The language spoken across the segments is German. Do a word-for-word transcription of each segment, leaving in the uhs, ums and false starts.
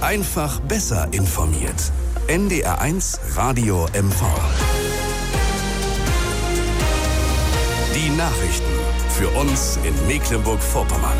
Einfach besser informiert. N D R eins Radio M V. Die Nachrichten für uns in Mecklenburg-Vorpommern.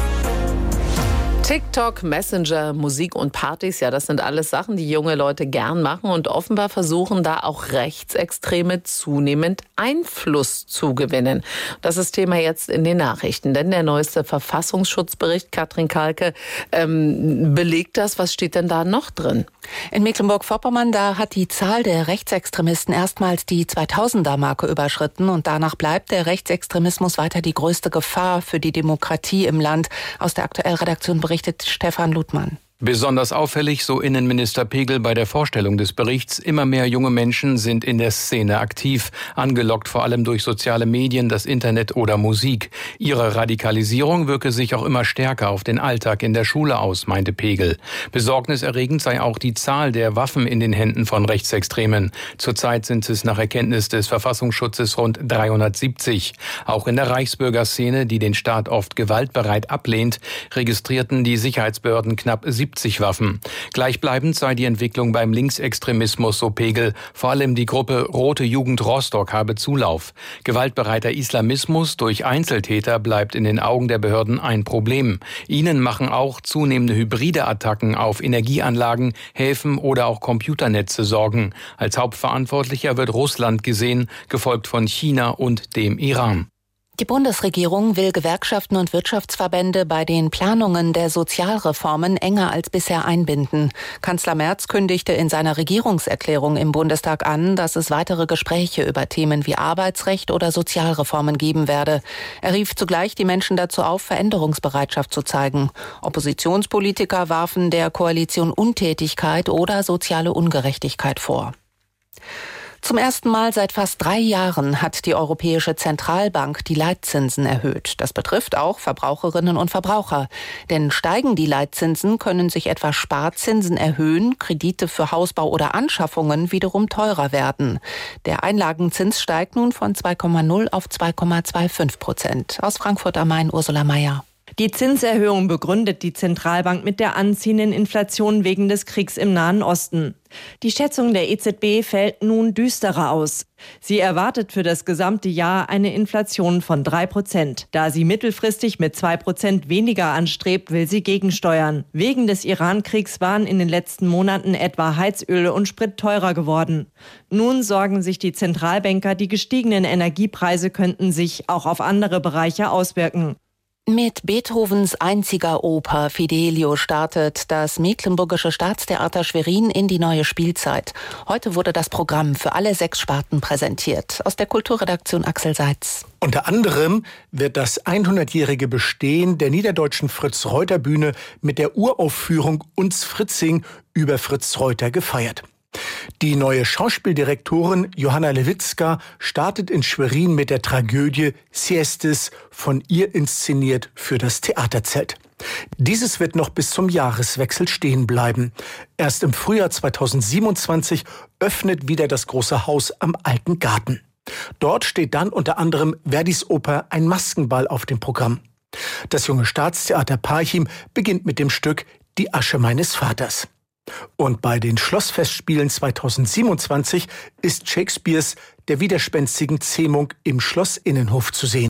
TikTok, Messenger, Musik und Partys, ja, das sind alles Sachen, die junge Leute gern machen. Und offenbar versuchen da auch Rechtsextreme zunehmend Einfluss zu gewinnen. Das ist Thema jetzt in den Nachrichten. Denn der neueste Verfassungsschutzbericht, Katrin Kalke, ähm, belegt das. Was steht denn da noch drin? In Mecklenburg-Vorpommern, da hat die Zahl der Rechtsextremisten erstmals die zweitausender-Marke überschritten. Und danach bleibt der Rechtsextremismus weiter die größte Gefahr für die Demokratie im Land. Aus der Aktuellredaktion berichtet Stefan Ludmann. Besonders auffällig, so Innenminister Pegel bei der Vorstellung des Berichts, immer mehr junge Menschen sind in der Szene aktiv, angelockt vor allem durch soziale Medien, das Internet oder Musik. Ihre Radikalisierung wirke sich auch immer stärker auf den Alltag in der Schule aus, meinte Pegel. Besorgniserregend sei auch die Zahl der Waffen in den Händen von Rechtsextremen. Zurzeit sind es nach Erkenntnis des Verfassungsschutzes rund dreihundertsiebzig. Auch in der Reichsbürgerszene, die den Staat oft gewaltbereit ablehnt, registrierten die Sicherheitsbehörden knapp siebzig Waffen. Gleichbleibend sei die Entwicklung beim Linksextremismus, so Pegel. Vor allem die Gruppe Rote Jugend Rostock habe Zulauf. Gewaltbereiter Islamismus durch Einzeltäter bleibt in den Augen der Behörden ein Problem. Ihnen machen auch zunehmende hybride Attacken auf Energieanlagen, Häfen oder auch Computernetze Sorgen. Als Hauptverantwortlicher wird Russland gesehen, gefolgt von China und dem Iran. Die Bundesregierung will Gewerkschaften und Wirtschaftsverbände bei den Planungen der Sozialreformen enger als bisher einbinden. Kanzler Merz kündigte in seiner Regierungserklärung im Bundestag an, dass es weitere Gespräche über Themen wie Arbeitsrecht oder Sozialreformen geben werde. Er rief zugleich die Menschen dazu auf, Veränderungsbereitschaft zu zeigen. Oppositionspolitiker warfen der Koalition Untätigkeit oder soziale Ungerechtigkeit vor. Zum ersten Mal seit fast drei Jahren hat die Europäische Zentralbank die Leitzinsen erhöht. Das betrifft auch Verbraucherinnen und Verbraucher. Denn steigen die Leitzinsen, können sich etwa Sparzinsen erhöhen, Kredite für Hausbau oder Anschaffungen wiederum teurer werden. Der Einlagenzins steigt nun von zwei Komma null auf zwei Komma fünfundzwanzig Prozent. Aus Frankfurt am Main, Ursula Meier. Die Zinserhöhung begründet die Zentralbank mit der anziehenden Inflation wegen des Kriegs im Nahen Osten. Die Schätzung der E Z B fällt nun düsterer aus. Sie erwartet für das gesamte Jahr eine Inflation von drei Prozent. Da sie mittelfristig mit zwei Prozent weniger anstrebt, will sie gegensteuern. Wegen des Iran-Kriegs waren in den letzten Monaten etwa Heizöl und Sprit teurer geworden. Nun sorgen sich die Zentralbanker, die gestiegenen Energiepreise könnten sich auch auf andere Bereiche auswirken. Mit Beethovens einziger Oper Fidelio startet das Mecklenburgische Staatstheater Schwerin in die neue Spielzeit. Heute wurde das Programm für alle sechs Sparten präsentiert. Aus der Kulturredaktion Axel Seitz. Unter anderem wird das hundertjährige Bestehen der niederdeutschen Fritz-Reuter-Bühne mit der Uraufführung Uns Fritzing über Fritz Reuter gefeiert. Die neue Schauspieldirektorin Johanna Lewitzka startet in Schwerin mit der Tragödie Siestes, von ihr inszeniert für das Theaterzelt. Dieses wird noch bis zum Jahreswechsel stehen bleiben. Erst im Frühjahr zweitausendsiebenundzwanzig öffnet wieder das große Haus am Alten Garten. Dort steht dann unter anderem Verdis Oper Ein Maskenball auf dem Programm. Das Junge Staatstheater Parchim beginnt mit dem Stück Die Asche meines Vaters. Und bei den Schlossfestspielen zweitausendsiebenundzwanzig ist Shakespeares Der widerspenstigen Zähmung im Schlossinnenhof zu sehen.